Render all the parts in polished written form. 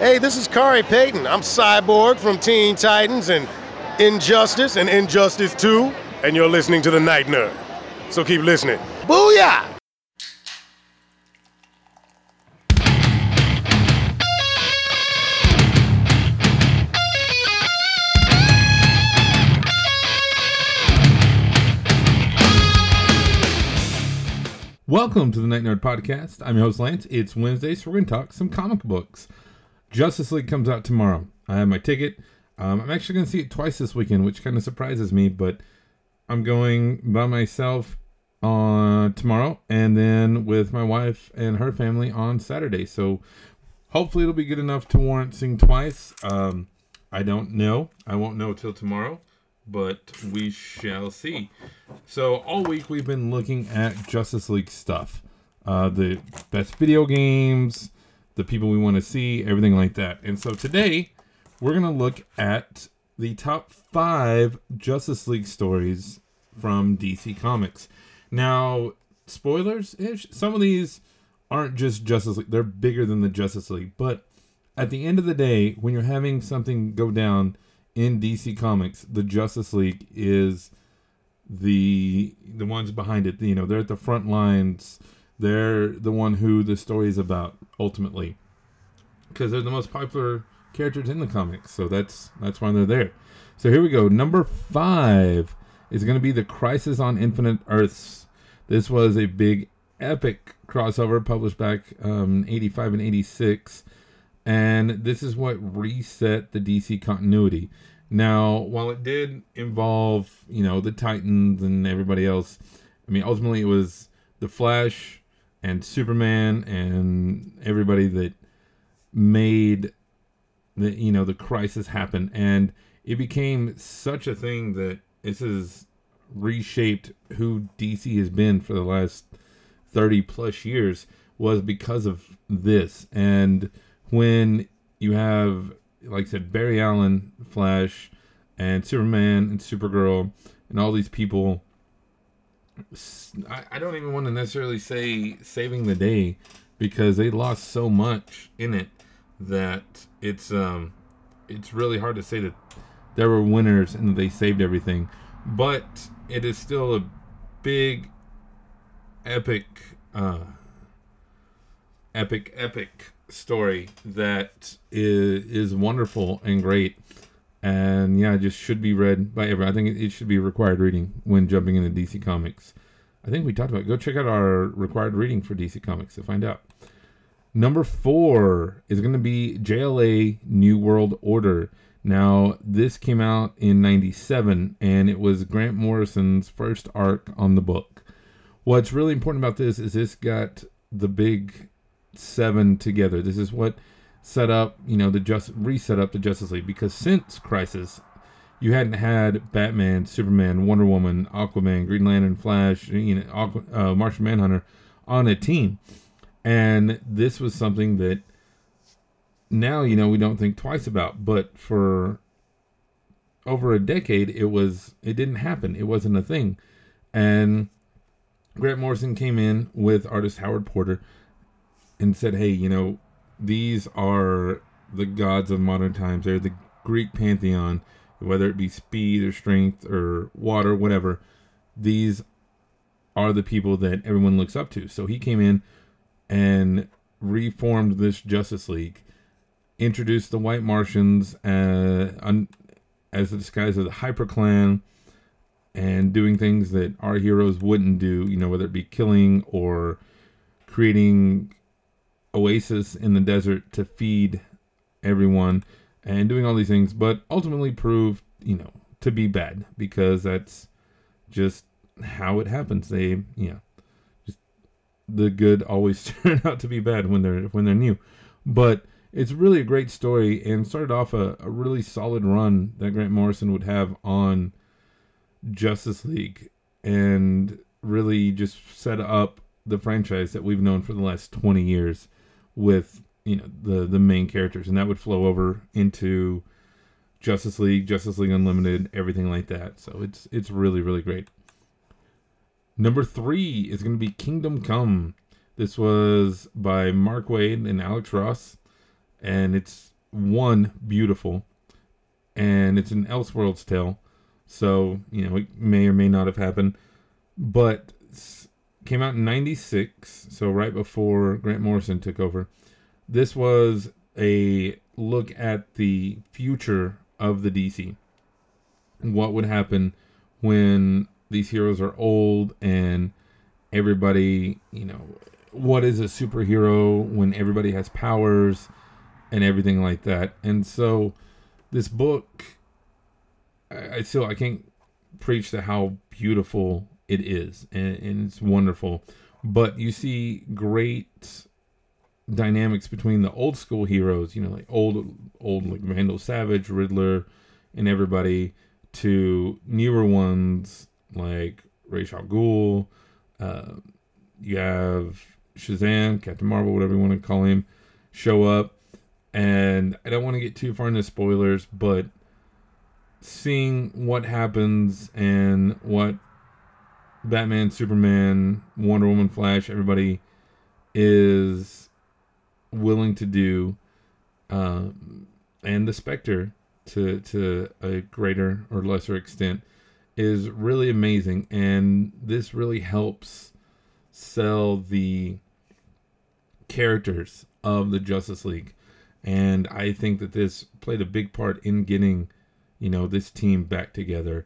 Hey, this is Kari Payton. I'm Cyborg from Teen Titans and Injustice and Injustice 2, and you're listening to The Night Nerd. So keep listening. Booyah! Welcome to the Night Nerd Podcast. I'm your host, Lance. It's Wednesday, so we're going to talk some comic books. Justice League comes out tomorrow. I have my ticket. I'm actually going to see it twice this weekend, which kind of surprises me, but I'm going by myself on tomorrow and then with my wife and her family on Saturday. So hopefully it'll be good enough to warrant seeing twice. I don't know. I won't know till tomorrow, but we shall see. So all week we've been looking at Justice League stuff. The best video games, the people we want to see, everything like that. And so today we're going to look at the top 5 Justice League stories from DC Comics. Now, spoilers-ish, some of these aren't just Justice League. They're bigger than the Justice League. But at the end of the day, when you're having something go down in DC Comics, the Justice League is the ones behind it. You know, they're at the front lines. They're the one who the story is about ultimately, because they're the most popular characters in the comics. So that's why they're there. So here we go. Number 5 is going to be the Crisis on Infinite Earths. This was a big epic crossover published back 85 and 86. And this is what reset the DC continuity. Now, while it did involve, you know, the Titans and everybody else, I mean, ultimately it was the Flash and Superman and everybody that made the crisis happen. And it became such a thing that this has reshaped who DC has been for the last 30 plus years, was because of this. And when you have, like I said, Barry Allen, Flash, and Superman and Supergirl, and all these people, I don't even want to necessarily say saving the day, because they lost so much in it that it's really hard to say that there were winners and that they saved everything. But it is still a big, epic story that is wonderful and great, and yeah, just should be read by everyone. I think it should be required reading when jumping into DC Comics. I think we talked about it. Go check out our required reading for DC Comics to find out. Number 4 is going to be JLA New World Order. Now, this came out in 97, and it was Grant Morrison's first arc on the book. What's really important about this is this got the big 7 together. This is what set up, reset up the Justice League, because since Crisis, you hadn't had Batman, Superman, Wonder Woman, Aquaman, Green Lantern, Flash, Martian Manhunter on a team. And this was something that now, we don't think twice about, but for over a decade, it didn't happen. It wasn't a thing. And Grant Morrison came in with artist Howard Porter and said, hey, these are the gods of modern times. They're the Greek pantheon, whether it be speed or strength or water, whatever. These are the people that everyone looks up to. So he came in and reformed this Justice League, introduced the White Martians as the disguise of the Hyper Clan, and doing things that our heroes wouldn't do, whether it be killing or creating oasis in the desert to feed everyone, and doing all these things, but ultimately proved, to be bad, because that's just how it happens. Just the good always turn out to be bad when they're new. But it's really a great story, and started off a really solid run that Grant Morrison would have on Justice League, and really just set up the franchise that we've known for the last 20 years with the main characters, and that would flow over into Justice League Unlimited, everything like that. So it's really, really great. Number 3 is going to be Kingdom Come. This was by Mark Waid and Alex Ross. and it's one beautiful, and it's an Elseworlds tale, so it may or may not have happened, but came out in '96, so right before Grant Morrison took over. This was a look at the future of the DC. What would happen when these heroes are old and everybody, what is a superhero when everybody has powers and everything like that. And so this book, I can't preach to how beautiful it is, and it's wonderful. But you see great dynamics between the old school heroes, like old like Vandal Savage, Riddler, and everybody, to newer ones like Ra's al Ghul. You have Shazam, Captain Marvel, whatever you want to call him, show up. And I don't want to get too far into spoilers, but seeing what happens and what Batman, Superman, Wonder Woman, Flash, everybody is willing to do, and the Spectre to a greater or lesser extent, is really amazing. And this really helps sell the characters of the Justice League. And I think that this played a big part in getting, this team back together.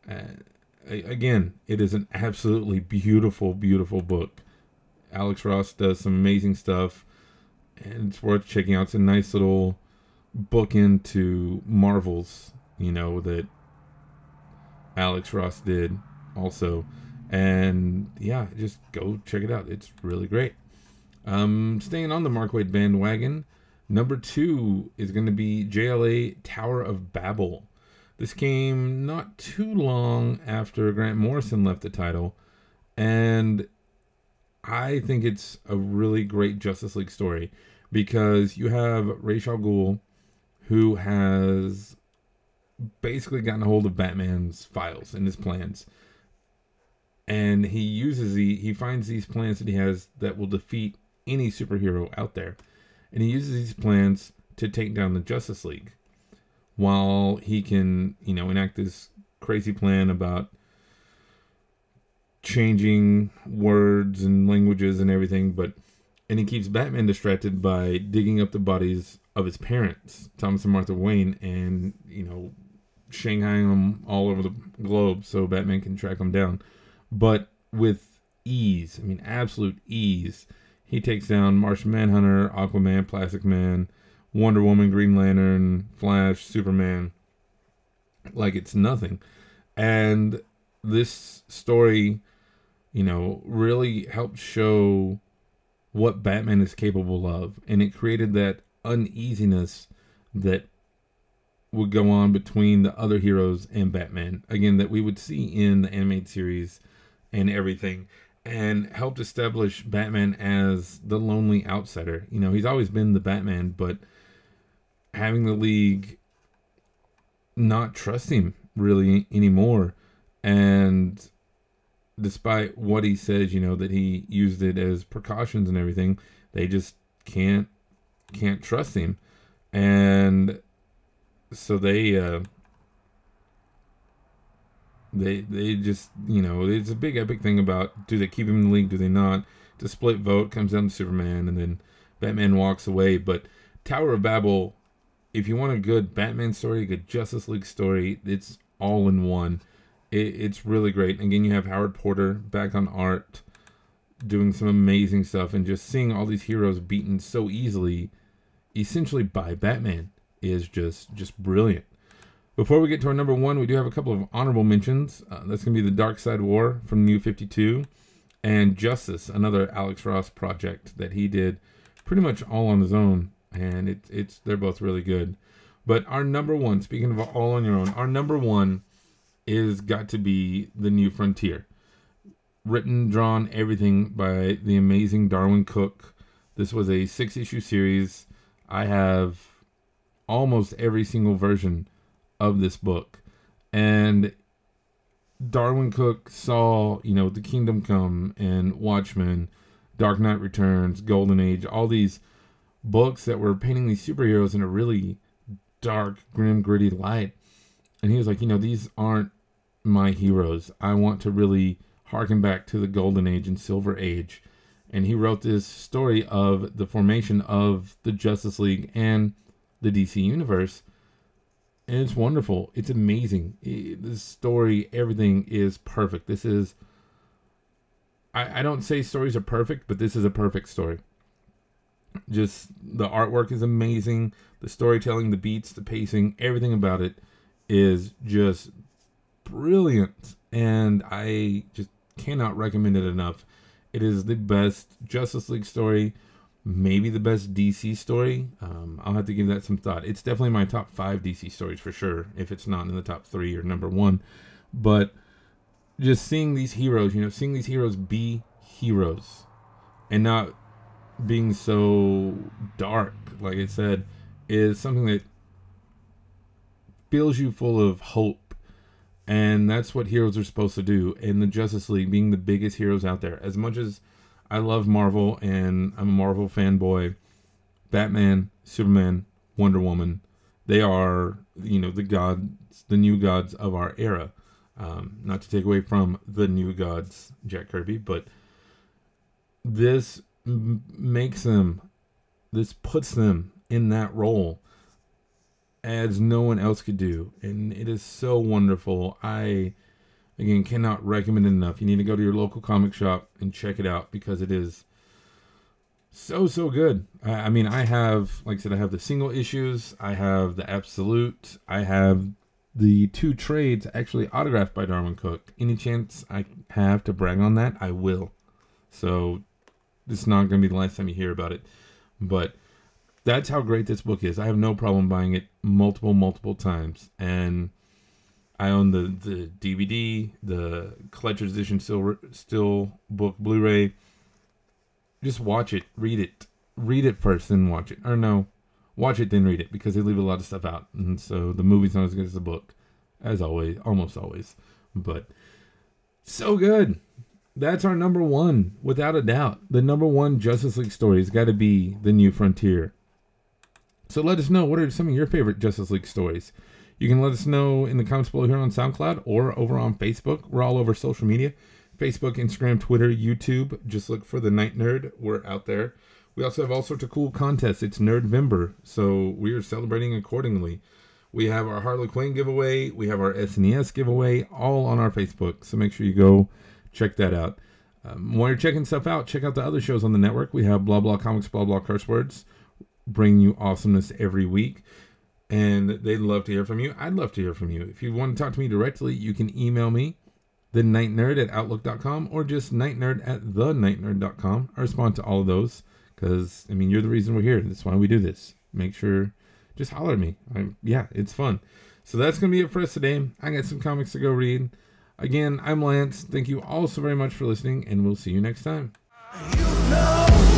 Again, it is an absolutely beautiful, beautiful book. Alex Ross does some amazing stuff, and it's worth checking out. It's a nice little book into Marvels, that Alex Ross did also. And yeah, just go check it out. It's really great. Staying on the Mark Waid bandwagon, number 2 is going to be JLA Tower of Babel. This came not too long after Grant Morrison left the title, and I think it's a really great Justice League story, because you have Ra's al Ghul, who has basically gotten a hold of Batman's files and his plans, and he finds these plans that he has that will defeat any superhero out there, and he uses these plans to take down the Justice League, while he can, enact this crazy plan about changing words and languages and everything. And he keeps Batman distracted by digging up the bodies of his parents, Thomas and Martha Wayne, and, shanghaiing them all over the globe so Batman can track them down. But with ease, absolute ease, he takes down Martian Manhunter, Aquaman, Plastic Man, Wonder Woman, Green Lantern, Flash, Superman, like it's nothing. And this story, really helped show what Batman is capable of. And it created that uneasiness that would go on between the other heroes and Batman. Again, that we would see in the animated series and everything. And helped establish Batman as the lonely outsider. He's always been the Batman, but having the League not trust him really anymore. And despite what he says, that he used it as precautions and everything, they just can't trust him. And so they just, it's a big epic thing about, do they keep him in the League, do they not? It's a split vote, comes down to Superman, and then Batman walks away. But Tower of Babel, if you want a good Batman story, a good Justice League story, it's all in one. It's really great. Again, you have Howard Porter back on art, doing some amazing stuff, and just seeing all these heroes beaten so easily, essentially by Batman, is just brilliant. Before we get to our number 1, we do have a couple of honorable mentions. That's going to be the Dark Side War from New 52, and Justice, another Alex Ross project that he did pretty much all on his own, and they're both really good. But our number 1, speaking of all on your own, our number 1 is got to be The New Frontier. Written, drawn, everything by the amazing Darwyn Cooke. This was a 6-issue series. I have almost every single version of this book. And Darwyn Cooke saw, The Kingdom Come and Watchmen, Dark Knight Returns, Golden Age, all these books that were painting these superheroes in a really dark, grim, gritty light. And he was like, these aren't my heroes. I want to really harken back to the Golden Age and Silver Age. And he wrote this story of the formation of the Justice League and the DC Universe. And it's wonderful. It's amazing. The story, everything is perfect. This is... I don't say stories are perfect, but this is a perfect story. Just the artwork is amazing. The storytelling, the beats, the pacing, everything about it is just brilliant. And I just cannot recommend it enough. It is the best Justice League story, maybe the best DC story. I'll have to give that some thought. It's definitely my top 5 DC stories for sure, if it's not in the top 3 or number 1. But just seeing these heroes, seeing these heroes be heroes and not being so dark, like I said, is something that fills you full of hope. And that's what heroes are supposed to do. And the Justice League being the biggest heroes out there. As much as I love Marvel and I'm a Marvel fanboy, Batman, Superman, Wonder Woman, they are, the gods, the new gods of our era. Not to take away from the new gods, Jack Kirby, but this puts them in that role as no one else could do. And it is so wonderful. I, again, cannot recommend it enough. You need to go to your local comic shop and check it out because it is so, so good. I mean, I have, like I said, I have the single issues. I have the Absolute. I have the 2 trades actually autographed by Darwyn Cooke. Any chance I have to brag on that, I will. So this is not going to be the last time you hear about it. But that's how great this book is. I have no problem buying it multiple times. And I own the DVD, the collector's edition still book Blu-ray. Just watch it, read it. Read it first, then watch it. Or no, watch it, then read it, because they leave a lot of stuff out. And so the movie's not as good as the book, as always, almost always. But so good. That's our number 1, without a doubt. The number 1 Justice League story has got to be The New Frontier. So let us know, what are some of your favorite Justice League stories? You can let us know in the comments below here on SoundCloud or over on Facebook. We're all over social media. Facebook, Instagram, Twitter, YouTube. Just look for The Night Nerd. We're out there. We also have all sorts of cool contests. It's Nerdvember, so we are celebrating accordingly. We have our Harley Quinn giveaway. We have our SNES giveaway, all on our Facebook. So make sure you go check that out. While you're checking stuff out, check out the other shows on the network. We have Blah Blah Comics, Blah Blah Curse Words, bring you awesomeness every week. And they'd love to hear from you. I'd love to hear from you. If you want to talk to me directly, you can email me, thenightnerd@outlook.com, or just nightnerd@thenightnerd.com. I respond to all of those because, you're the reason we're here. That's why we do this. Make sure, just holler at me. It's fun. So that's going to be it for us today. I got some comics to go read. Again, I'm Lance. Thank you all so very much for listening, and we'll see you next time.